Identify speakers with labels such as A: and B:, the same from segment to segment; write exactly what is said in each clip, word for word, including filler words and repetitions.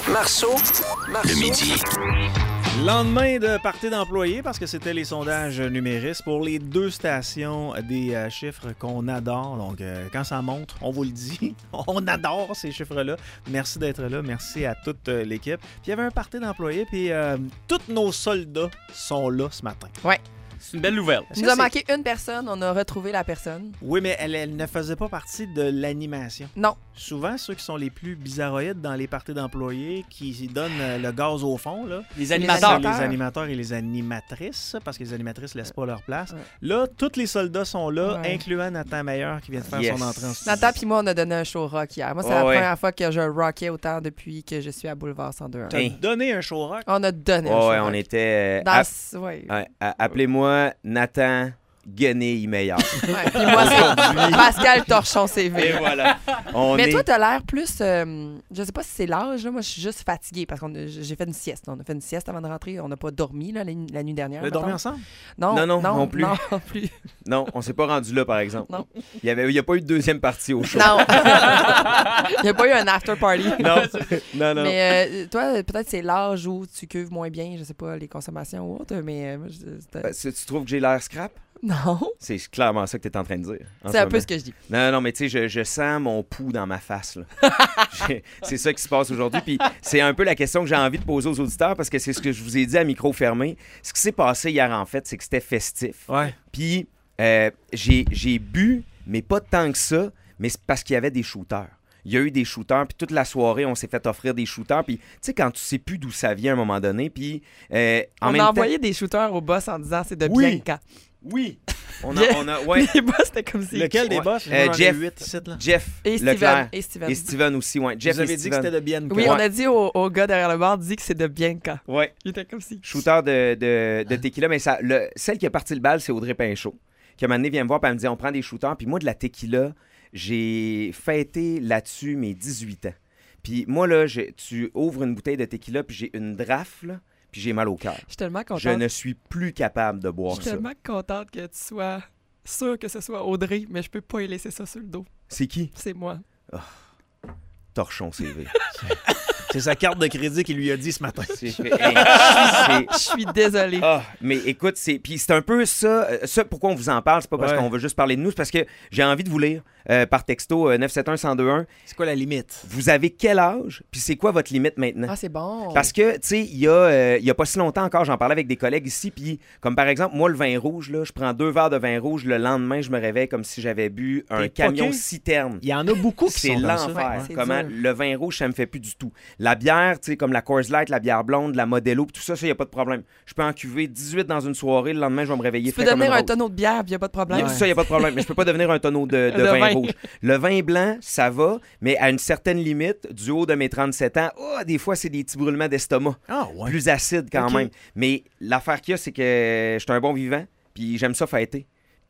A: Marceau, Marceau. Le midi.
B: Lendemain de party d'employés, parce que c'était les sondages numéristes pour les deux stations, des euh, chiffres qu'on adore. Donc, euh, quand ça monte, on vous le dit, on adore ces chiffres-là. Merci d'être là. Merci à toute euh, l'équipe. Puis, il y avait un party d'employés, puis euh, tous nos soldats sont là ce matin.
C: Ouais.
D: C'est une belle nouvelle.
C: Il nous a manqué une personne, on a retrouvé la personne.
B: Oui, mais elle, elle ne faisait pas partie de l'animation.
C: Non.
B: Souvent, ceux qui sont les plus bizarroïdes dans les parties d'employés, qui donnent euh, le gaz au fond, là,
D: Les animateurs.
B: c'est les animateurs et les animatrices, parce que les animatrices ne laissent pas leur place.
C: Ouais.
B: Là, tous les soldats sont là,
C: Ouais.
B: incluant Nathan Meilleur qui vient de faire
E: Yes.
B: son entrée en studio.
C: Nathan puis moi, on a donné un show rock hier. Moi, c'est
E: Oh,
C: la
E: ouais.
C: première fois que je rockais autant depuis que je suis à Boulevard cent deux.
B: T'as
E: Hey.
B: donné un show rock.
C: On a donné un
E: Ouais,
C: show
E: ouais,
C: rock.
E: on était. euh,
C: Dans...
E: app-
C: ce- ouais.
E: ouais, a- Appelez-moi Nathan Guenille Meilleur.
C: Ouais, puis moi, c'est Pascal Torchon C V.
E: Et voilà. On
C: Mais
E: est...
C: toi, t'as l'air plus. Euh, je sais pas si c'est l'âge, là. Moi, je suis juste fatiguée parce que j'ai fait une sieste. On a fait une sieste avant de rentrer. On n'a pas dormi là, la, la nuit dernière.
B: Vous avez dormi
C: mettons.
B: ensemble?
C: Non,
E: Non, non,
C: non,
E: non plus.
C: Non, plus.
E: Non, on s'est pas rendu là, par exemple.
C: Non.
E: Il y avait, il y a pas eu de deuxième partie au show.
C: Non. Il n'y a pas eu un after party.
E: Non, non, non.
C: Mais euh, toi, peut-être c'est l'âge où tu cuves moins bien, je sais pas, les consommations ou autre, mais euh, moi, je- c'était-
E: Ben, si tu trouves que j'ai l'air scrap?
C: non.
E: C'est clairement ça que tu es en train de dire. en
C: C'est
E: ce
C: un peu
E: moment.
C: ce que je dis.
E: Non, non, non, mais tu sais, je, je sens mon pouls dans ma face. là. J'ai- c'est ça qui se passe aujourd'hui. Puis c'est un peu la question que j'ai envie de poser aux auditeurs parce que c'est ce que je vous ai dit à micro fermé. Ce qui s'est passé hier, en fait, c'est que c'était festif.
B: Ouais.
E: Puis euh, j'ai j'ai bu, mais pas tant que ça, mais c'est parce qu'il y avait des shooters. Il y a eu des shooters, puis toute la soirée, on s'est fait offrir des shooters. Puis, tu sais, quand tu sais plus d'où ça vient à un moment donné, puis euh, en
C: On
E: même
C: a
E: temps...
C: envoyé des shooters au boss en disant c'est de
E: Oui.
C: Bianca.
E: Oui! On a...
C: Bien-
E: On a ouais.
C: Les boss, c'était comme si.
B: Lequel des
E: Ouais.
B: boss?
E: Euh,
B: J'en ai
E: Jeff.
B: huit ici, là.
E: Jeff
C: Et
E: Leclerc.
C: Steven. Et Steven.
E: Et Steven aussi, ouais. Jeff
B: Vous avez
E: et
B: dit
E: Steven.
B: que c'était de Bianca.
C: Oui,
E: Ouais.
C: on a dit au, au gars derrière le bar, dit que c'est de Bianca.
E: Ouais.
C: Il était comme si.
E: Shooter de, de, de tequila, mais ça, le, celle qui a parti le bal, c'est Audrey Pinchot. Qui à un moment donné vient me voir et elle me dit on prend des shooters. Puis moi, de la tequila, j'ai fêté là-dessus mes dix-huit ans. Puis moi, là, j'ai- tu ouvres une bouteille de tequila, puis j'ai une draft, là, puis j'ai mal au cœur.
C: Je suis tellement contente.
E: Je ne suis plus capable de
C: Je
E: boire
C: suis
E: ça.
C: tellement contente que tu sois sûr que ce soit Audrey, mais je peux pas y laisser ça sur le dos.
E: C'est qui?
C: C'est moi.
E: Torchon C V.
B: C'est sa carte de crédit qui lui a dit ce matin.
E: C'est fait- hey, c'est-
C: Je suis désolée.
E: Ah, mais écoute, c'est puis c'est un peu ça, euh, ça pourquoi on vous en parle, c'est pas parce
B: Ouais.
E: qu'on veut juste parler de nous, c'est parce que j'ai envie de vous lire euh, par texto euh, neuf sept un, un zéro deux un.
B: C'est quoi la limite?
E: Vous avez quel âge, puis c'est quoi votre limite maintenant?
C: Ah, c'est bon.
E: Parce que, tu sais, il y, a, euh, il y a pas si longtemps encore, j'en parlais avec des collègues ici, puis comme par exemple, moi, le vin rouge, là, je prends deux verres de vin rouge, le lendemain, je me réveille comme si j'avais bu un
B: T'es
E: camion
B: poqué?
E: citerne.
B: Il y en a beaucoup qui
E: C'est
B: sont comme ça.
E: l'enfer.
C: Ouais, c'est
E: Comment
C: dur.
E: le vin rouge, ça me fait plus du tout. La bière, tu sais, comme la Coors Light, la bière blonde, la Modelo, pis tout ça, ça, il n'y a pas de problème. Je peux en cuver dix-huit dans une soirée, le lendemain, je vais me réveiller
C: Tu peux
E: frais comme
C: devenir
E: une
C: un
E: rose.
C: tonneau de bière, puis il n'y a pas de
E: Il y a-
C: problème.
E: Ça, il n'y a pas de problème. Mais je peux pas devenir un tonneau de, de
C: De
E: vin
C: vin.
E: rouge. Le vin blanc, ça va, mais à une certaine limite, du haut de mes trente-sept ans, oh, des fois, c'est des petits brûlements d'estomac.
B: Ah, ouais.
E: Plus acide quand
B: Ok.
E: même. Mais l'affaire qu'il y a, c'est que je suis un bon vivant, puis j'aime ça fêter.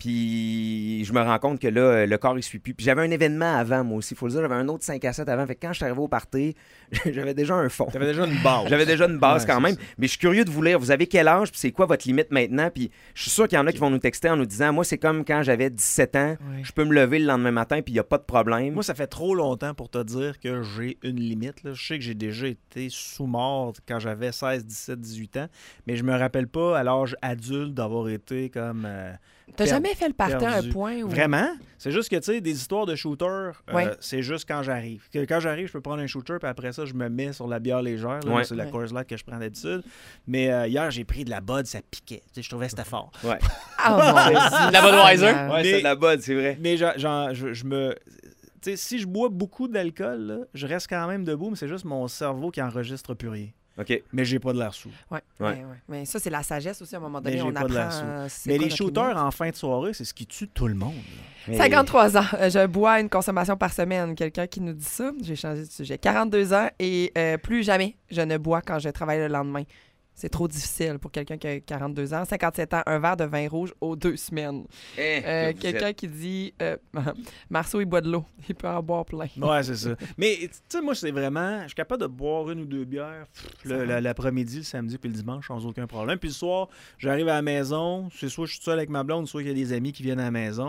E: Puis je me rends compte que là, euh, le corps, il suit plus. Puis j'avais un événement avant, moi aussi. Il faut le dire, j'avais un autre cinq à sept avant. Fait que quand je suis arrivé au party, j'avais déjà un fond.
B: T'avais déjà une base.
E: J'avais déjà une base
B: Ouais,
E: quand
B: c'est
E: même.
B: ça.
E: Mais je suis curieux de vous lire. Vous avez quel âge? Puis c'est quoi votre limite maintenant? Puis je suis sûr qu'il y en a qui vont nous texter en nous disant, moi, c'est comme quand j'avais dix-sept ans.
B: Ouais.
E: Je peux me lever le lendemain matin, puis il n'y a pas de problème.
B: Moi, ça fait trop longtemps pour te dire que j'ai une limite. Là. Je sais que j'ai déjà été sous-mort quand j'avais seize, dix-sept, dix-huit ans, mais je me rappelle pas à l'âge adulte d'avoir été comme... euh,
C: T'as
B: per-
C: jamais fait le party à un
B: perdu.
C: point où.
B: Vraiment? C'est juste que, tu sais, des histoires de shooter, euh,
C: Ouais.
B: c'est juste quand j'arrive. Que Quand j'arrive, je peux prendre un shooter, puis après ça, je me mets sur la bière légère. là.
E: Ouais.
B: C'est la
C: Ouais.
B: Coors Light que je prends d'habitude. Mais euh, hier, j'ai pris de la Bud, ça piquait. Tu sais, je trouvais que c'était fort.
E: Ouais.
C: Ah, mon Dieu.
D: La Budweiser.
C: Seigneur.
E: Ouais,
B: Mais-
E: c'est de la bonne, c'est vrai.
B: Mais genre, genre, je, je me... Tu sais, si je bois beaucoup d'alcool, là, je reste quand même debout, mais c'est juste mon cerveau qui enregistre plus rien.
E: OK.
B: Mais j'ai pas de l'air sous.
C: Ouais,
E: Ouais.
C: ouais, ouais. Mais ça, c'est la sagesse aussi, à un moment
B: Mais
C: donné.
B: j'ai
C: On
B: pas de l'air
C: apprend.
B: sous.
C: euh, c'est
B: Mais
C: quoi
B: les
C: notre
B: shooters
C: limite.
B: en fin de soirée, c'est ce qui tue tout le monde. là.
E: Mais-
C: cinquante-trois ans. Euh, Je bois une consommation par semaine. Quelqu'un qui nous dit ça. J'ai changé de sujet. quarante-deux ans et euh, plus jamais je ne bois quand je travaille le lendemain. C'est trop difficile pour quelqu'un qui a quarante-deux ans. cinquante-sept ans, un verre de vin rouge aux deux semaines.
E: Eh,
C: Euh,
E: que vous
C: quelqu'un
E: êtes-
C: qui dit euh, Marceau, il boit de l'eau. Il peut en boire plein.
B: Ouais, c'est ça. Mais tu sais, moi, c'est vraiment... Je suis capable de boire une ou deux bières pff, le- la- l'après-midi, le samedi puis le dimanche sans aucun problème. Puis le soir, j'arrive à la maison. C'est soit je suis seul avec ma blonde, soit il y a des amis qui viennent à la maison.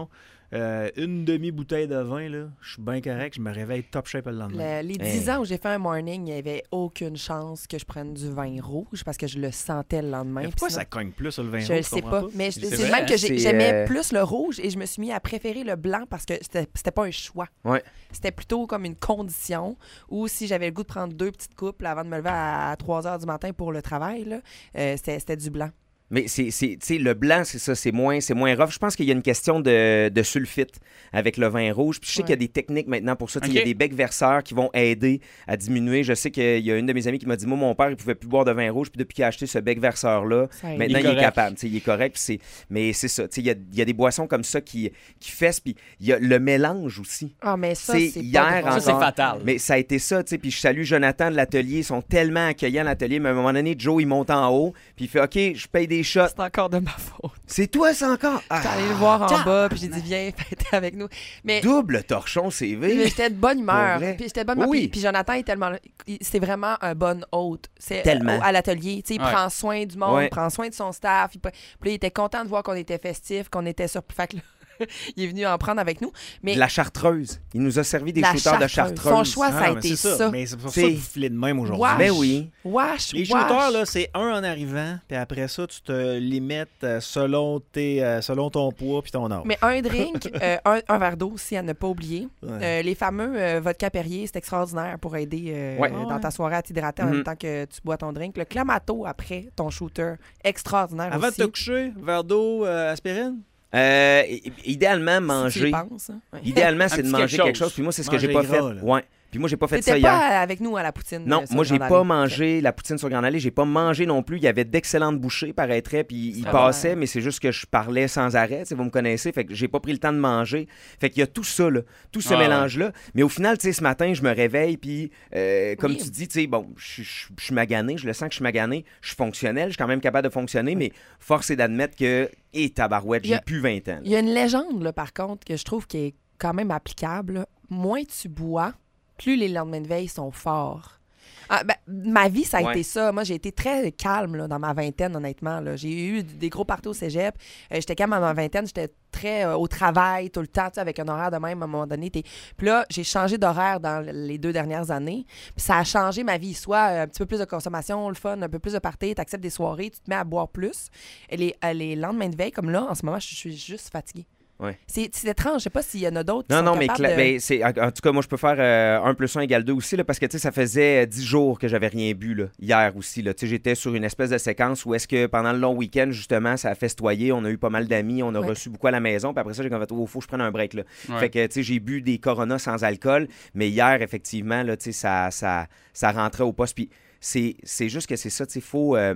B: euh, une demi-bouteille de vin, là, je suis bien correct, je me réveille top shape le lendemain.
C: Le- les dix ans où j'ai fait un morning, il n'y avait aucune chance que je prenne du vin rouge parce que je le sentais le lendemain.
B: Mais
C: Puis
B: pourquoi
C: sinon-
B: ça cogne plus sur le vin
C: Je
B: rouge?
C: ne sais pas. Mais
E: C'est
C: c'est
E: vrai,
C: même que
E: hein?
C: j'ai-
E: C'est,
C: j'aimais
E: euh,
C: plus le rouge et je me suis mis à préférer le blanc parce que c'était c'était pas un choix.
E: Ouais.
C: C'était plutôt comme une condition ou si j'avais le goût de prendre deux petites coupes là, avant de me lever à trois heures du matin pour le travail, là, euh, c'était c'était du blanc.
E: Mais c'est, c'est, tu sais, le blanc, c'est ça, c'est moins, c'est moins rough. Je pense qu'il y a une question de, de sulfite avec le vin rouge. Puis je sais
C: Ouais.
E: qu'il y a des techniques maintenant pour ça. Tu sais, il y a
D: Ok.
E: des becs verseurs qui vont aider à diminuer. Je sais qu'il y a une de mes amies qui m'a dit, moi, mon père, il pouvait plus boire de vin rouge. Puis depuis qu'il a acheté ce bec verseur-là,
C: Ça aide.
E: maintenant,
D: Il
E: il
D: est
E: est,
D: correct.
E: capable. Tu sais, il est correct. Puis c'est, mais c'est ça. Tu sais, il y a, il y a des boissons comme ça qui, qui fessent. Puis il y a le mélange aussi.
C: Ah, mais ça,
E: C'est
C: c'est
E: hier
C: pas drôle.
D: Ça, c'est
E: encore.
D: fatal.
E: Mais ça a été ça, tu sais. Puis je salue Jonathan de l'atelier. Ils sont tellement accueillants, l'atelier. Mais à un moment donné, Joe, il monte en haut. Puis il fait, OK, je paye des shots.
C: C'est encore de ma faute.
E: C'est toi, ça encore? Ah,
C: J'étais allée le voir en bas, puis j'ai dit, viens, fêter avec nous. Mais,
E: double torchon C
C: mais
E: V.
C: j'étais de bonne humeur.
E: Pour vrai.
C: Puis j'étais de bonne humeur.
E: Oui.
C: Puis, puis Jonathan est tellement. il- C'est vraiment un bon hôte. C'est,
E: Tellement.
C: euh, à l'atelier. Tu sais, il
D: Ouais.
C: prend soin du monde,
E: Ouais.
C: il prend soin de son staff. Il, puis là, il était content de voir qu'on était festif, qu'on était sur. Fait que là, il est venu en prendre avec nous. Mais
E: De la chartreuse. Il nous a servi des
C: La
E: shooters de
C: chartreuse.
E: chartreuse.
C: Son choix, ça a
B: Ah, mais
C: été
B: c'est
C: ça.
B: Mais c'est pour
E: C'est-
B: ça que vous filez de même aujourd'hui.
C: Wesh.
E: Ben oui.
C: Wash,
B: Les
C: wash.
B: shooters, là, c'est un en arrivant, puis après ça, tu te limites euh, selon, tes, euh, selon ton poids puis ton âge.
C: Mais un drink, euh, un, un verre d'eau aussi à ne pas oublier.
B: Ouais.
C: Euh, les fameux euh, vodka Perrier, c'est extraordinaire pour aider euh,
E: Ouais.
C: dans ta soirée à t'hydrater en
E: Mhm.
C: même temps que tu bois ton drink. Le Clamato après ton shooter, extraordinaire
B: Avant de
C: aussi.
B: te coucher, verre d'eau, euh, aspirine?
E: Euh, i- idéalement,
C: Si tu y
E: manger.
C: penses, hein. Ouais.
E: Idéalement,
D: Un
E: c'est de
D: petit
E: manger
D: quelque
E: quelque chose.
D: chose.
E: Puis moi, c'est ce que j'ai
B: Manger
E: pas fait.
B: gras, là.
E: Ouais. Puis moi, j'ai pas fait ça
C: T'étais
E: hier.
C: pas avec nous à la poutine.
E: Non,
C: euh, sur
E: moi, j'ai
C: Grande
E: pas
C: Allée.
E: mangé la poutine sur Grande Allée. J'ai pas mangé non plus. Il y avait d'excellentes bouchées, paraîtrait. Puis il
C: Ah
E: passait,
C: ouais.
E: mais c'est juste que je parlais sans arrêt. Tu sais, vous me connaissez. Fait que j'ai pas pris le temps de manger. Fait qu'il y a tout ça, là. Tout ce
D: Ah ouais.
E: mélange-là. Mais au final, tu sais, ce matin, je me réveille. Puis, euh, comme
C: Oui.
E: tu dis, tu sais, bon, je je- je suis magané. Je le sens que je suis magané. Je suis fonctionnel. Je suis quand même capable de fonctionner. Mais force est d'admettre que, et tabarouette,
C: Il y a-
E: j'ai plus vingt ans.
C: Il y a une légende, là, par contre, que je trouve qui est quand même applicable. là. Moins tu bois, plus les lendemains de veille sont forts. Ah, ben, ma vie, ça a
E: Ouais.
C: été ça. Moi, j'ai été très calme là, dans ma vingtaine, honnêtement. là. J'ai eu des gros parties au cégep. Euh, j'étais calme à ma vingtaine. J'étais très euh, au travail tout le temps, tu sais, avec un horaire de même à un moment donné. t'es- Puis là, j'ai changé d'horaire dans les deux dernières années. Puis ça a changé ma vie. Soit euh, un petit peu plus de consommation, le fun, un peu plus de party, tu acceptes des soirées, tu te mets à boire plus. Et les, euh, les lendemains de veille, comme là, en ce moment, je suis juste fatiguée.
E: Ouais.
C: C'est c'est étrange. Je sais pas s'il y en a d'autres qui
E: Non,
C: sont
E: non, mais
C: capables
E: cla-
C: de...
E: ben, c'est, en, en tout cas, moi, je peux faire euh, un plus un égale deux aussi, là, parce que tu sais, ça faisait euh, dix jours que j'avais rien bu, là, hier aussi. Là. Tu sais, j'étais sur une espèce de séquence où est-ce que pendant le long week-end, justement, ça a festoyé. On a eu pas mal d'amis, on a
C: Ouais.
E: reçu beaucoup à la maison. Puis après ça, j'ai comme fait, oh, faut que je prenne un break. Là.
D: Ouais.
E: Fait que, tu sais, j'ai bu des Corona sans alcool. Mais hier, effectivement, là, tu sais, ça, ça, ça rentrait au poste. Puis c'est, c'est juste que c'est ça, tu sais, faut. euh,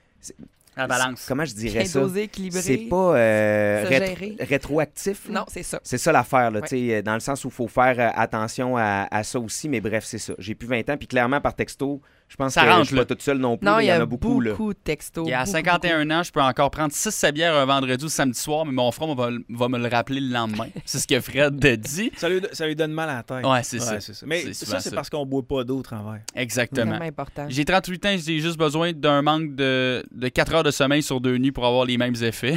D: La balance.
E: Comment je dirais
C: bien
E: ça?
C: dosé, équilibré.
E: C'est pas euh,
C: se
E: rétro-
C: gérer.
E: rétroactif. là.
C: Non, c'est ça.
E: C'est ça l'affaire, là,
C: Ouais.
E: tu sais, dans le sens où il faut faire euh, attention à, à ça aussi, mais bref, c'est ça. J'ai plus vingt ans, puis clairement, par texto, je pense
D: Ça
E: que
D: rentre,
E: je suis pas
D: là.
E: toute seule non plus,
C: Non,
E: là,
C: il
E: il y en a beaucoup, là.
C: de textos.
D: Et à
C: beaucoup,
D: cinquante et un ans, je peux encore prendre six sept bières un vendredi ou samedi soir, mais mon frère va, va me le rappeler le lendemain. C'est ce que Fred a dit.
B: Ça lui, ça lui donne mal à la tête.
D: Ouais, c'est ça.
B: Mais
D: C'est
B: ça,
D: souvent
B: c'est
D: ça.
B: parce qu'on boit pas d'eau au travers.
C: beaucoup.
D: Exactement.
C: Vraiment important.
D: J'ai trente-huit ans, j'ai juste besoin d'un manque de, de quatre heures de sommeil sur deux nuits pour avoir les mêmes effets.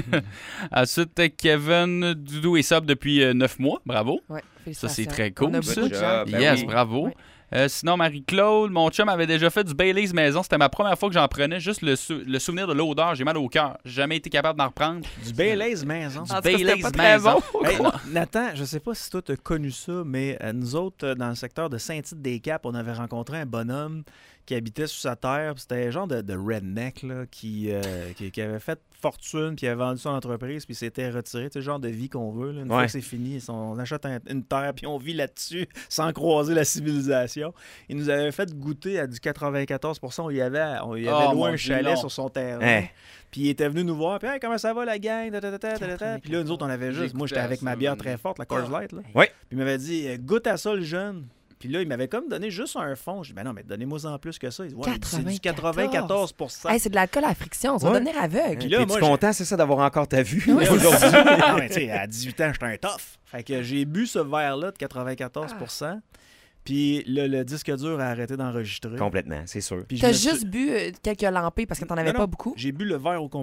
D: Ensuite, Kevin Doudou est sub depuis euh, neuf mois. Bravo.
C: Ouais,
D: Ça, c'est
C: félicitations.
D: très cool,
C: On a
D: ça.
C: beaucoup de
E: Good
C: gens.
E: job. Ben
D: yes,
E: oui.
D: bravo.
C: Ouais.
D: Euh, sinon, Marie-Claude, mon chum avait déjà fait du Baileys maison. C'était ma première fois que j'en prenais. Juste le, sou- le souvenir de l'odeur, j'ai mal au cœur. J'ai jamais été capable d'en reprendre.
B: Du Baileys maison.
C: En tout cas,
D: Baileys
C: c'était pas très
D: maison.
C: bon.
B: Hey, Nathan, je sais pas si toi t'as connu ça, mais euh, nous autres, euh, dans le secteur de Saint-Tite-des-Caps, on avait rencontré un bonhomme qui habitait sur sa terre. puis C'était un genre de, de redneck là, qui, euh, qui, qui avait fait fortune, puis il avait vendu son entreprise, puis il s'était retiré. C'est le genre de vie qu'on veut. Là. Une fois
E: Ouais.
B: que c'est fini, on achète un- une terre, puis on vit là-dessus sans croiser la civilisation. Il nous avait fait goûter à du quatre-vingt-quatorze pour cent. Il y avait, on, il y avait
D: Oh,
B: loué
D: mon
B: un
D: Dieu,
B: chalet
D: non.
B: sur son terrain.
E: Hein.
B: Puis il était venu nous voir, puis hey, comment ça va la gang? Ta, ta, ta, ta, ta, ta. Puis là, nous autres, on avait juste. Moi, j'étais avec ma bière très forte, la Coors Light. Là.
E: Ouais.
B: Puis il m'avait dit, euh, goûte à ça, le jeune. Puis là, il m'avait comme donné juste un fond. Je dis, ben non, mais donnez-moi en plus que ça. Il dit, ouais, mais c'est du quatre-vingt-quatorze pour cent.
C: Hey, c'est de l'alcool à friction. Ça
B: Ouais.
C: va devenir aveugle.
B: Puis là,
E: T'es-tu
B: moi,
E: content, c'est ça, d'avoir encore ta vue
C: Oui.
E: aujourd'hui?
B: non, mais tu sais, à dix-huit ans, j'étais un tough. Fait que j'ai bu ce verre-là de quatre-vingt-quatorze pour cent. Puis là, le disque dur a arrêté d'enregistrer.
E: Complètement, c'est sûr.
B: Puis je
C: T'as
B: me suis-
C: juste bu euh, quelques lampées parce que t'en avais
B: Non,
C: pas
B: non,
C: beaucoup.
B: J'ai bu le verre au complet.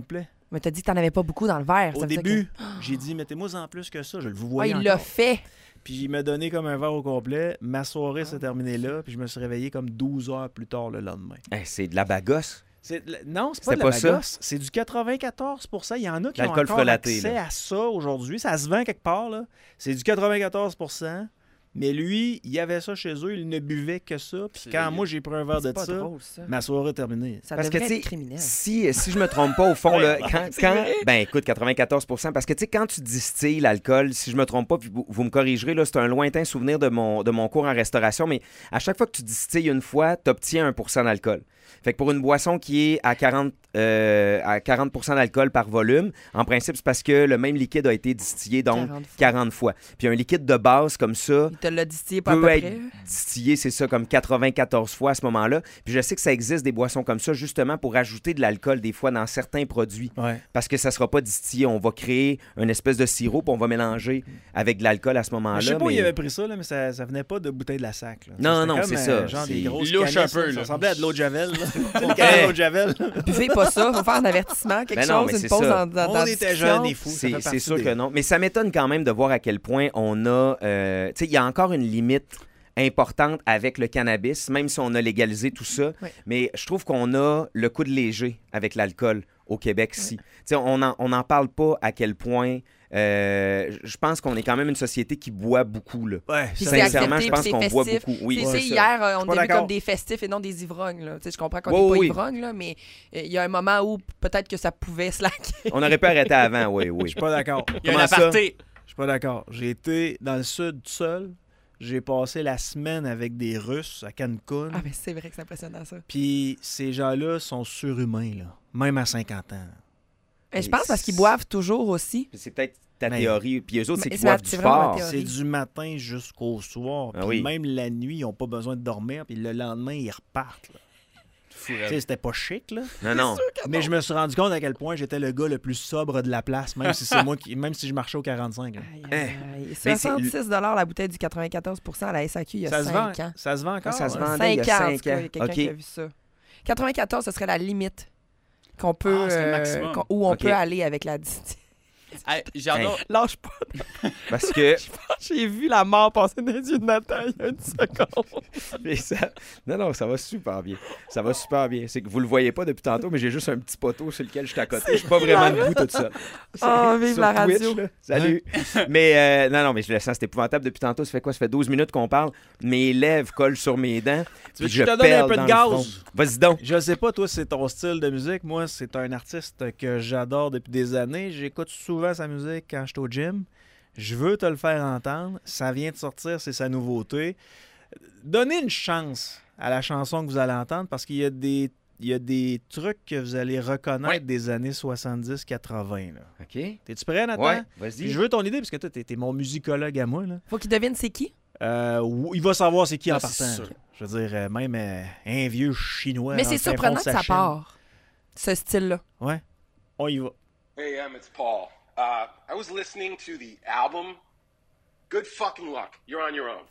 C: Mais t'as dit que t'en avais pas beaucoup dans le verre.
B: Au
C: ça veut dire
B: début,
C: que-
B: j'ai dit, mettez-moi en plus que ça. Je le vous
C: Ah,
B: voyais
C: il l'a
B: encore.
C: fait.
B: Puis il m'a donné comme un verre au complet. Ma soirée s'est terminée là. Puis je me suis réveillé comme douze heures plus tard le lendemain.
E: Hey, c'est de la bagosse.
B: C'est, non, c'est pas
E: C'était
B: de la
E: pas ça?
B: bagasse. C'est du quatre-vingt-quatorze pour cent. Il y en a qui ont
E: L'alcool
B: encore
E: frelaté,
B: accès
E: là.
B: à ça aujourd'hui. Ça se vend quelque part. Là. C'est du quatre-vingt-quatorze pour cent. Mais lui, il avait ça chez eux. Il ne buvait que ça. Puis
D: C'est-
B: quand moi, j'ai pris un verre de
C: C'est pas
B: ça,
C: drôle, ça.
B: ma soirée est terminée.
C: Ça
E: Parce que,
C: devrait
E: tu sais,
C: être criminel.
E: Si, si je me trompe pas, au fond, là,
B: Ouais,
E: quand,
C: c'est
E: quand
C: vrai?
E: ben écoute, quatre-vingt-quatorze pour cent, parce que tu sais, quand tu distilles l'alcool, si je me trompe pas, puis vous, vous me corrigerez, là, c'est un lointain souvenir de mon, de mon cours en restauration, mais à chaque fois que tu distilles une fois, tu obtiens un pour cent d'alcool. Fait que pour une boisson qui est à quarante, euh, à quarante pour cent d'alcool par volume, en principe, c'est parce que le même liquide a été distillé, donc
C: quarante fois.
E: quarante fois. Puis un liquide de base comme ça,
C: Il te l'a distillé pas à
E: peut
C: peu
E: être
C: près.
E: distillé, c'est ça, comme quatre-vingt-quatorze fois à ce moment-là. Puis je sais que ça existe des boissons comme ça, justement pour ajouter de l'alcool des fois dans certains produits.
B: Ouais.
E: Parce que ça sera pas distillé. On va créer une espèce de sirop, puis on va mélanger avec de l'alcool à ce moment-là.
B: Je sais pas où
E: mais-
B: il avait pris ça, là, mais ça, ça venait pas de bouteille de la sac. Là.
E: Non,
B: C'était
E: non,
B: comme,
E: c'est
B: euh,
E: ça.
B: Genre
E: C'est-
B: des grosses
D: Il louche
B: canettes,
D: un peu,
B: là. Ça
D: là.
B: ressemblait à de l'eau de Javel. Là. Tu sais, une canette d'eau de Javel.
C: Buvez pas ça. Faut faire un avertissement, quelque
E: Ben non,
C: chose,
E: mais
C: une
E: c'est
C: pause
E: ça.
C: dans, dans,
B: On
C: dans
B: était
C: discussion.
B: jeunes et fous. ça
E: C'est
B: fait
E: c'est
B: partie
E: sûr
B: des-
E: que non. Mais ça m'étonne quand même de voir à quel point on a... euh, tu sais, il y a encore une limite importante avec le cannabis, même si on a légalisé tout ça.
C: Ouais.
E: Mais je trouve qu'on a le coup de léger avec l'alcool au Québec ici. Tu sais, on n'en on en parle pas à quel point... euh, je pense qu'on est quand même une société qui boit beaucoup, là.
B: Ouais,
C: Puis
B: ça-
C: c'est
E: Sincèrement,
C: accepté,
E: je pense
C: puis
E: qu'on
C: c'est
E: boit
C: festif.
E: beaucoup. Oui,
C: Tu sais,
B: ouais,
C: tu sais,
B: ça.
C: hier, euh,
B: Je
C: on
B: suis pas
C: était vu
B: d'accord.
C: comme des festifs et non des ivrognes. Là. Tu sais, je comprends qu'on
E: Oui,
C: n'est pas
E: oui.
C: ivrognes, là, mais euh, il y a un moment où peut-être que ça pouvait slacker.
E: On aurait pu arrêter avant, oui, oui.
B: Je suis pas d'accord.
D: Il y a un
E: Comment ça?
D: aparté.
B: Je suis pas d'accord. J'ai été dans le sud tout seul. J'ai passé la semaine avec des Russes à Cancun.
C: Ah, mais c'est vrai que c'est impressionnant, ça.
B: Puis ces gens-là sont surhumains, là. Même à cinquante ans.
C: Mais je pense parce qu'ils boivent toujours aussi.
E: Puis c'est peut-être ta
B: Mais-
E: théorie. Puis eux autres, c'est
C: Mais
E: qu'ils
C: c'est
E: boivent
C: ma-
E: du
C: c'est vraiment ma
E: fort.
C: théorie.
B: C'est du matin jusqu'au soir.
E: Ah
B: Puis
E: oui.
B: même la nuit, ils n'ont pas besoin de dormir. Puis le lendemain, ils repartent. là. Tu sais, c'était pas chic, là.
E: Non, non.
B: Mais je me suis rendu compte à quel point j'étais le gars le plus sobre de la place, même si c'est moi qui, même si je marchais au quarante-cinq. là.
C: Aïe,
E: Eh.
C: aïe, aïe.
E: Mais c'est-
C: soixante-six la bouteille du quatre-vingt-quatorze pour cent à la S A Q il y a
B: Ça se vend,
C: cinq ans.
B: ça se vend encore.
E: Ça se
B: hein?
E: vend. vendait il y a
C: cinq ans, en
E: cinq
C: tout cas,
E: ans.
C: il y a quelqu'un
E: OK.
C: qui a vu ça. quatre-vingt-quatorze, ce serait la limite qu'on peut,
D: Ah, c'est le
C: euh,
D: maximum.
C: qu'on- où on
E: OK.
C: peut aller avec la distille.
D: Hey, J'adore.
C: Lâche pas.
E: Parce que...
C: J'ai vu la mort passer dans les yeux de Nathan il y a une seconde.
E: mais ça- Non, non, ça va super bien. Ça va super bien. C'est que vous le voyez pas depuis tantôt, mais j'ai juste un petit poteau sur lequel je suis à côté. Je suis pas vraiment debout toute seule.
C: Oh, vive
E: Sur
C: la
E: Twitch,
C: radio.
E: là. Salut. mais euh, non, non, mais je le sens, c'est épouvantable depuis tantôt. Ça fait quoi? Ça fait douze minutes qu'on parle. Mes lèvres collent sur mes dents.
B: Tu veux
E: puis
B: que je te donne un
E: pèle
B: peu de
E: dans le
B: gaz?
E: front. Vas-y donc.
B: Je sais pas, toi, c'est ton style de musique. Moi, c'est un artiste que j'adore depuis des années. J'écoute souvent sa musique quand je suis au gym. Je veux te le faire entendre. Ça vient de sortir, c'est sa nouveauté. Donnez une chance à la chanson que vous allez entendre parce qu'il y a des, il y a des trucs que vous allez reconnaître
E: Ouais.
B: des années soixante-dix quatre-vingt. là.
E: OK.
B: T'es-tu prêt, Nathan?
E: Ouais,
B: Puis
E: vas-y.
B: je veux ton idée parce que toi, t'es, t'es mon musicologue à moi. Là.
C: Faut qu'il devine c'est qui.
B: Euh, ou- il va savoir c'est qui en
D: Ah, c'est
B: partant.
D: sûr.
B: Je veux dire, euh, même euh, un vieux chinois.
C: Mais
B: dans
C: c'est
B: le fin fond
C: surprenant
B: de
C: que
B: sa
C: ça
B: Chine.
C: part, ce style-là.
B: Ouais. On y va.
A: Hey, Em, it's Paul. Uh, I was listening to the album. Good fucking luck. You're on your own.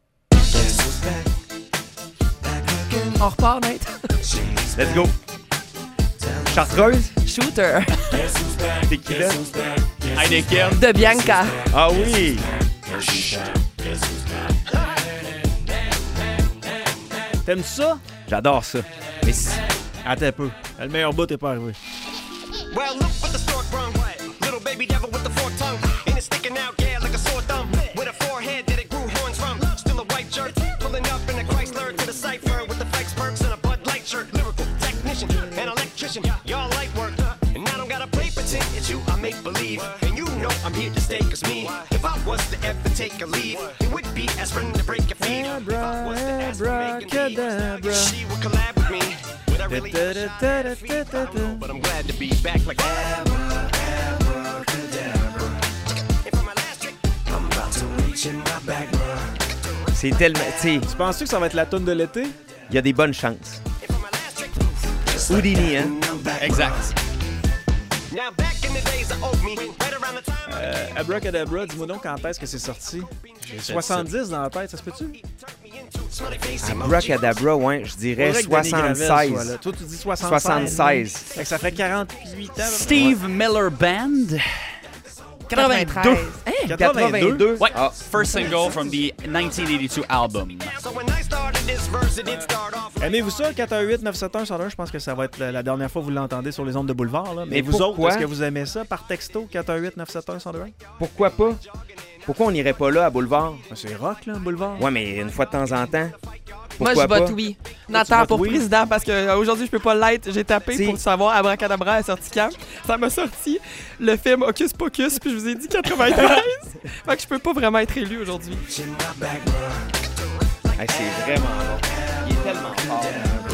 C: On repart, Nate.
E: Let's go. Chartreuse?
C: Shooter
E: T'es qui là?
D: Heineken.
C: de Bianca.
E: Ah oui!
B: T'aimes ça?
E: J'adore ça. Mais si-
B: Attends un peu. Le meilleur bout est pas arrivé.
F: Well, look what the stork brung. Little baby devil with the forked tongue. And it's sticking out, yeah, like a sore thumb. With a forehead that it grew horns from. Still a white shirt. Pulling up in a Chrysler to the cipher with the flex perks and a Bud Light shirt. Lyrical technician, an electrician. Y'all light work. And I don't gotta play pretend. It's you, I make believe. And you know I'm here to stay, cause me. If I was to ever take a leave, it would be aspirin to break your feet. If I was to ask for making
B: Abracadabra.
F: she would collab with me. Would I really have to I don't know, but I'm glad to be back like that.
E: c'est tellement. Tu sais,
B: Tu penses-tu que ça va être la toune de l'été?
E: il y a des bonnes chances. Houdini, hein?
D: Exact.
F: Now back in the days I owed me right around the time
B: Euh, Abracadabra, dis-moi donc quand est-ce que c'est sorti? J'ai soixante-dix dans la tête, ça se peut-tu?
E: Abracadabra, ouais, je dirais
B: Faudrait que Danny Gravel soit là.
E: soixante-seize.
B: Toi, tu dis soixante-seize.
E: soixante-seize.
B: Fait que ça ferait quarante-huit ans.
D: Steve Miller Band.
C: quatre-vingt-treize. Hein?
E: quatre-vingt-deux.
D: Ouais,
E: Ah.
D: first single from the nineteen eighty-two album.
F: So when I started this verse, it did start off.
B: Aimez-vous ça, quatre un huit neuf sept un un? Je pense que ça va être la la dernière fois que vous l'entendez sur les ondes de Boulevard. Là. Mais,
E: Mais
B: vous
E: pourquoi?
B: autres, est-ce que vous aimez ça par texto, quatre un huit neuf sept un un?
E: Pourquoi pas? Pourquoi on n'irait pas là à Boulevard?
B: C'est rock, là, Boulevard.
E: Ouais, mais une fois de temps en temps.
C: Moi, je
E: Pourquoi
C: vote
E: pas?
C: oui.
B: tu
C: Nathan
B: votes
C: pour
B: oui?
C: président parce qu'aujourd'hui, je peux pas l'être. J'ai tapé
E: Si.
C: pour savoir Abracadabra est sorti quand. Ça m'a sorti le film Hocus Pocus, puis je vous ai dit quatre-vingt-treize. Fait que je peux pas vraiment être élu aujourd'hui.
E: Hey, c'est vraiment bon. Il est tellement fort.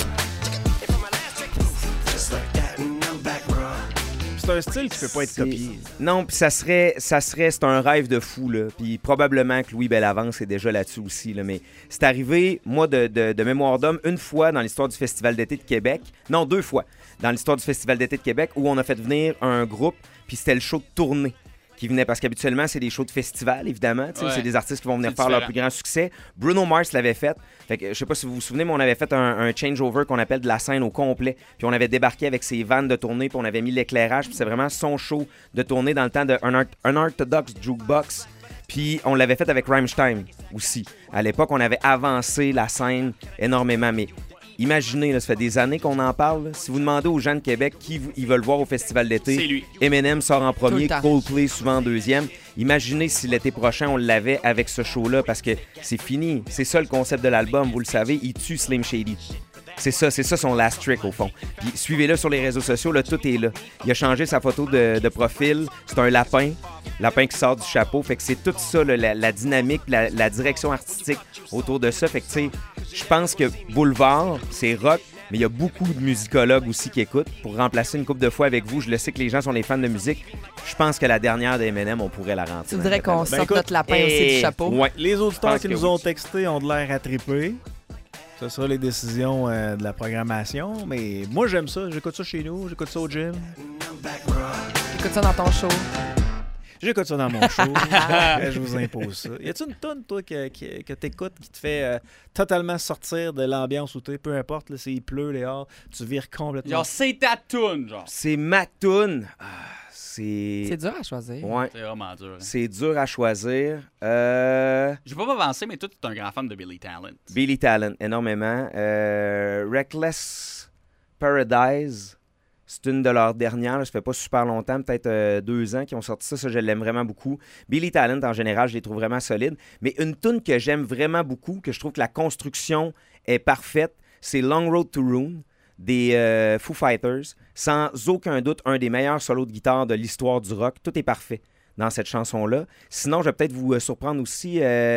B: C'est un style qui peut pas être
E: C'est-
B: copié.
E: Non, puis ça serait, ça serait, c'est un rêve de fou, là. Puis probablement que Louis Bellavance est déjà là-dessus aussi, là. Mais c'est arrivé, moi, de, de, de mémoire d'homme, une fois dans l'histoire du Festival d'été de Québec. Non, deux fois dans l'histoire du Festival d'été de Québec où on a fait venir un groupe, puis c'était le show de tournée qui venait, parce qu'habituellement, c'est des shows de festival, évidemment. tu sais,
D: Ouais.
E: C'est des artistes qui vont venir
D: C'est
E: faire leur
D: différent.
E: plus grand succès. Bruno Mars l'avait fait. Fait que, je sais pas si vous vous souvenez, mais on avait fait un, un changeover qu'on appelle de la scène au complet. Puis on avait débarqué avec ses vannes de tournée, puis on avait mis l'éclairage. Puis c'est vraiment son show de tournée dans le temps de Un Unorthodox Jukebox. Puis on l'avait fait avec Rammstein aussi. À l'époque, on avait avancé la scène énormément. Mais imaginez, là, ça fait des années qu'on en parle. là. Si vous demandez aux gens de Québec qui v- ils veulent voir au Festival d'été,
D: C'est lui.
E: Eminem sort en
C: Tout le
E: premier,
C: temps.
E: Coldplay souvent en deuxième. Imaginez si l'été prochain, on l'avait avec ce show-là, parce que c'est fini. C'est ça le concept de l'album, vous le savez. Il tue Slim Shady. C'est ça, c'est ça son last trick au fond. Puis suivez-le sur les réseaux sociaux, là, tout est là. Il a changé sa photo de, de profil. C'est un lapin. Lapin qui sort du chapeau. Fait que c'est tout ça, là, la, la dynamique, la, la direction artistique autour de ça. Fait que, tu sais, je pense que Boulevard, c'est rock, mais il y a beaucoup de musicologues aussi qui écoutent. Pour remplacer une couple de fois avec vous, je le sais que les gens sont des fans de musique. Je pense que la dernière de Eminem, on pourrait la rentrer.
C: Tu voudrais qu'on
B: Ben,
C: sorte
B: écoute,
C: notre lapin aussi
E: Et-
C: du chapeau.
E: Ouais.
B: Les auditeurs
E: pense
B: qui
E: que
B: nous
E: oui.
B: ont texté ont de l'air à triper. Ce sera les décisions euh, de la programmation. Mais moi, j'aime ça. J'écoute ça chez nous. J'écoute ça au gym.
C: Écoute ça dans ton show.
B: J'écoute ça dans mon show. Je vous impose ça. Y a-tu une tonne, toi, que, que, que t'écoutes qui te fait euh, totalement sortir de l'ambiance où t'es? Peu importe, là, s'il pleut dehors, tu vires complètement.
D: Genre, c'est ta toune, genre.
E: C'est ma toune. Ah, c'est...
C: C'est dur à choisir.
E: Ouais.
D: C'est vraiment dur. hein.
E: C'est dur à choisir. Euh...
D: Je vais pas m'avancer, mais toi, tu es un grand fan de Billy Talent.
E: Billy Talent, énormément. Euh, Reckless Paradise, c'est une de leurs dernières. là, Ça fait pas super longtemps, peut-être euh, deux ans qu'ils ont sorti ça. Ça, je l'aime vraiment beaucoup. Billy Talent, en général, je les trouve vraiment solides. Mais une tune que j'aime vraiment beaucoup, que je trouve que la construction est parfaite, c'est Long Road to Ruin des euh, Foo Fighters. Sans aucun doute, un des meilleurs solos de guitare de l'histoire du rock. Tout est parfait dans cette chanson-là. Sinon, je vais peut-être vous euh, surprendre aussi.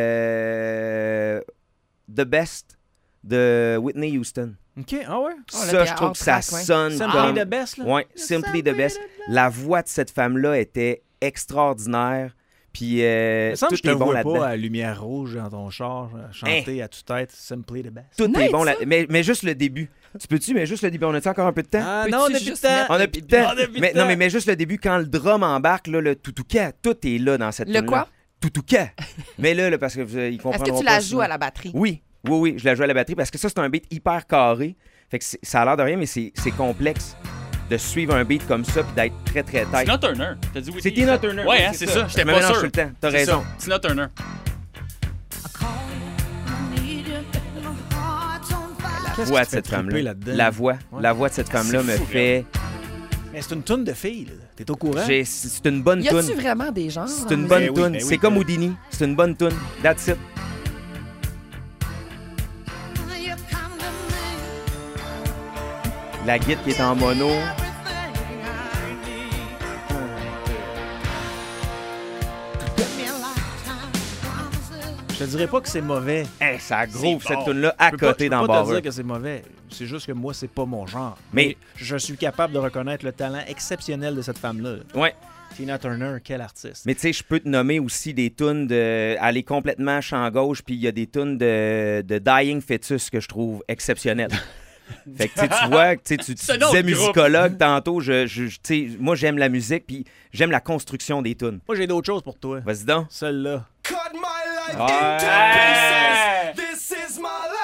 E: Euh... The Best de Whitney Houston.
B: OK, ah ouais?
C: Oh, là,
E: ça,
C: t'es
E: je trouve
C: hors
E: que ça
C: track, ouais.
E: sonne
B: Simply
E: comme...
B: the best, là?
E: Ouais, Simply the Best. La voix de cette femme-là était extraordinaire. Puis euh,
B: Il me semble que
E: tout
B: je te
E: est bon
B: vois
E: là-dedans.
B: pas à lumière rouge dans ton char euh, chanter à tue-tête Simply the best.
E: Tout
C: Nice,
E: est bon là.
C: ça.
E: Mais, mais juste le début. Tu peux-tu, mais juste le début. On a-tu encore un peu de temps?
B: Ah
C: Peux-tu
B: non, on a plus de
C: juste
B: temps.
C: mettre-
E: On a plus de temps.
B: On a plus de
E: Mais,
B: temps.
E: non, mais, mais juste le début, quand le drum embarque, là, le toutouka, tout est là dans cette
C: Le
E: tune-là.
C: quoi?
E: Toutouka. Mais là, là, parce que vous, ils
C: Est-ce
E: comprendront
C: que tu
E: pas
C: la
E: ça.
C: joues à la batterie?
E: Oui, oui, oui, je la joue à la batterie parce que ça, c'est un beat hyper carré. Fait que c'est- ça a l'air de rien, mais c'est c'est complexe de suivre un beat comme ça puis d'être très, très tight.
D: Tina Turner. T'as dit Whitney
E: C'est Tina
D: Houston?
E: Turner.
D: Ouais,
E: oui,
D: hein, c'est ça. J'étais
E: Je me
D: pas
E: mélange
D: sûr.
E: tout le temps. T'as
D: C'est
E: raison.
D: ça. Tina Turner.
E: La
B: Qu'est-ce
E: voix
B: qui
E: de
B: te
E: cette
B: fait triper
E: femme-là.
B: là-dedans?
E: La voix.
B: Ouais.
E: La voix de cette femme-là me
D: fou,
E: fait.
B: Mais c'est une toune de filles, là. T'es au courant?
E: J'ai- C'est une bonne
C: Y a-tu
E: tune.
C: vraiment des genres?
E: C'est
C: dans
E: une
C: la
E: bonne
B: Ben oui,
E: tune.
B: ben oui,
E: C'est comme
B: ben-
E: Houdini. C'est une bonne tune. That's it. La guitare qui est en mono.
B: Je te dirais pas que c'est mauvais.
E: Hey, ça groove
D: C'est
E: cette
D: bon.
E: tune-là à
B: Je peux pas-
E: côté
B: je peux
E: dans
B: pas te
E: Barber.
B: dire que c'est mauvais. C'est juste que moi, c'est pas mon genre.
E: Mais-
B: Mais je suis capable de reconnaître le talent exceptionnel de cette femme-là.
E: Ouais.
B: Tina Turner, quel artiste.
E: Mais tu sais, je peux te nommer aussi des tunes de. Elle est complètement champ gauche, puis il y a des tunes de... de Dying Fetus que je trouve exceptionnelles. Fait que tu sais, tu vois, tu sais, tu, tu
D: C'est un autre
E: disais
D: groupe.
E: musicologue tantôt, je, je, tu sais, moi j'aime la musique, puis j'aime la construction des tunes.
B: Moi, j'ai d'autres choses pour toi.
E: Vas-y donc.
B: Celle-là.
F: Cut my life
E: Ouais.
F: into pieces. This is my life.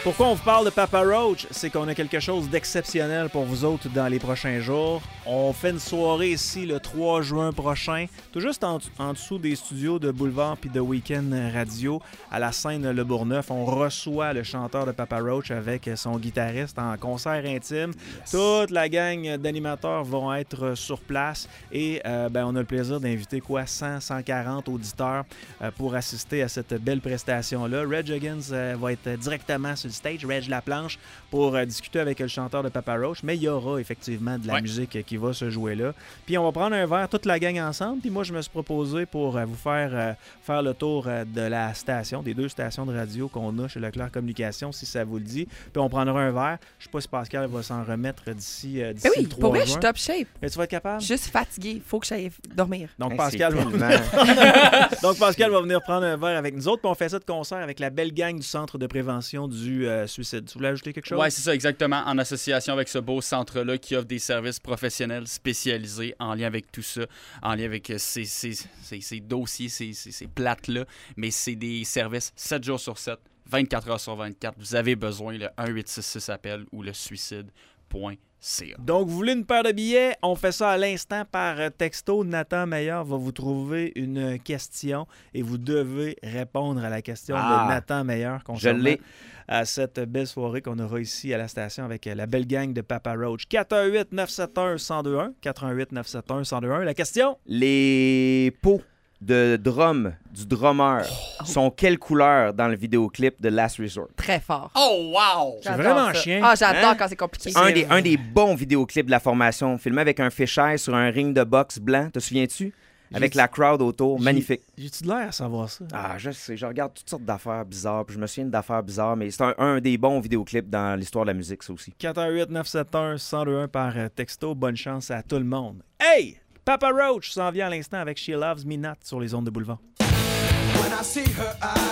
B: Pourquoi on vous parle de Papa Roach? C'est qu'on a quelque chose d'exceptionnel pour vous autres dans les prochains jours. On fait une soirée ici le trois juin prochain, tout juste en, en dessous des studios de Boulevard puis de Week-end Radio à la scène Le Bourgneuf. On reçoit le chanteur de Papa Roach avec son guitariste en concert intime. Yes. Toute la gang d'animateurs vont être sur place et euh, ben, on a le plaisir d'inviter quoi cent à cent quarante auditeurs euh, pour assister à cette belle prestation-là. Reg Higgins euh, va être directement sur le stage, Reg Laplanche, pour euh, discuter avec le chanteur de Papa Roach, mais il y aura effectivement de la ouais. musique qui va se jouer là. Puis on va prendre un verre, toute la gang ensemble, puis moi je me suis proposé pour euh, vous faire euh, faire le tour euh, de la station, des deux stations de radio qu'on a chez Leclerc Communication, si ça vous le dit. Puis on prendra un verre. Je sais pas si Pascal va s'en remettre d'ici euh, d'ici
C: oui,
B: le trois
C: pour vrai,
B: juin.
C: je suis top shape.
B: Mais tu vas être capable?
C: Je suis fatigué, faut que j'aille dormir.
B: Donc
E: hey,
B: Pascal va
E: tellement...
B: Donc Pascal va venir prendre un verre avec nous autres, puis on fait ça de concert avec la belle gang du Centre de prévention du euh, suicide. Tu voulais ajouter quelque chose?
D: Oui, c'est ça, exactement. En association avec ce beau centre-là qui offre des services professionnels spécialisés en lien avec tout ça, en lien avec ces, ces, ces, ces dossiers, ces, ces, ces plates-là. Mais c'est des services sept jours sur sept, vingt-quatre heures sur vingt-quatre. Vous avez besoin, le un huit six six appel ou le suicide point c a.
B: Donc, vous voulez une paire de billets? On fait ça à l'instant par texto. Nathan Meilleur va vous trouver une question et vous devez répondre à la question ah, de Nathan Meilleur concernant à cette belle soirée qu'on aura ici à la station avec la belle gang de Papa Roach. quatre un huit neuf sept un un zéro deux un. quatre un huit neuf sept un un zéro deux un. La question?
E: Les pots de drum du drummer oh. sont quelle couleur dans le vidéoclip de Last Resort?
C: Très fort.
D: Oh, wow!
B: C'est vraiment ça. Chien.
C: Ah, j'adore
E: hein?
C: quand c'est compliqué.
E: C'est un des, un des bons vidéoclips de la formation, filmé avec un fisheye sur un ring de boxe blanc. Te souviens-tu? Avec
B: j'ai
E: la crowd autour. Magnifique.
B: J'ai-tu de l'air à savoir ça?
E: Ah, je sais. Je regarde toutes sortes d'affaires bizarres. Puis je me souviens d'affaires bizarres, mais c'est un, un des bons vidéoclips dans l'histoire de la musique, ça aussi.
B: quatre un huit neuf sept un un zéro deux un par texto. Bonne chance à tout le monde. Hey! Papa Roach s'en vient à l'instant avec She Loves Me Not sur les ondes de Boulevard.